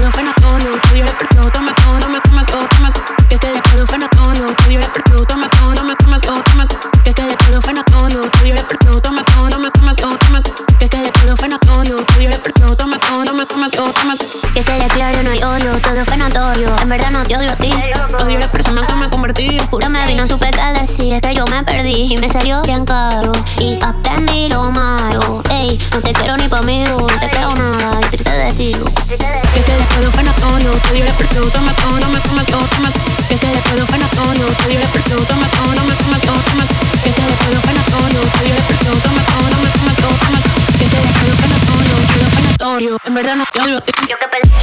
todo fue notorio. Tú yo le perdió, toma todo, toma todo, toma todo. Que todo fue notorio. Tú yo le perdió, toma todo, toma todo, toma todo. Que todo fue notorio. Tú yo le perdió, toma todo, toma todo, toma todo. Que todo fue notorio. Tú yo le perdió, toma todo, toma todo, toma todo. Que quede claro, no hay odio, todo fue notorio. En verdad no te odio a ti, odio la persona que me convertí. Juro me vi, no supe qué decir. Es que yo me perdí y me salió bien caro. Y aprendí lo malo. Ey, no te quiero ni pa' mí, no te creo nada. Y te decirlo. Que todo fue notorio. Tú yo le perdió, toma todo, toma todo, toma todo. Que todo fue notorio. Tú yo le perdió, toma todo, toma todo, toma todo. Que todo fue notorio. Tú yo le perdió, toma todo, toma todo, toma todo. Que todo fue notorio, todo fue notorio. En verdad no te odio a ti. Yo que perdí.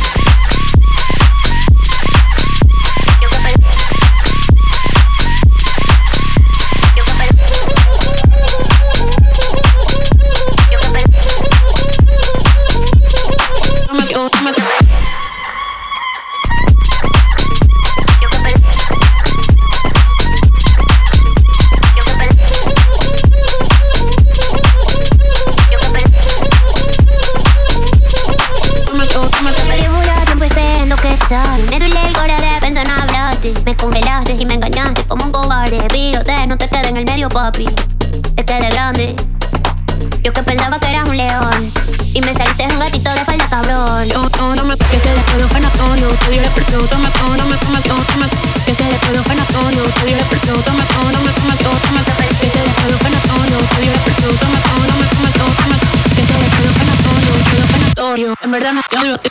Me duele el core de pensar en hablarte. Me congelaste y me engañaste como un cobarde. Pilote, no te quedes en el medio, papi. Te quedé grande. Yo que pensaba que eras un león y me saliste un gatito de falda, cabrón. Que todo fue notorio. Tú yo le perdió, toma todo, toma todo, toma todo. Que todo fue notorio. Tú yo le perdió, toma todo, toma todo, toma todo. Que todo fue notorio. Tú yo le perdió, toma todo, toma todo, toma todo. Que todo fue notorio, todo fue notorio. En verdad no te odio a ti.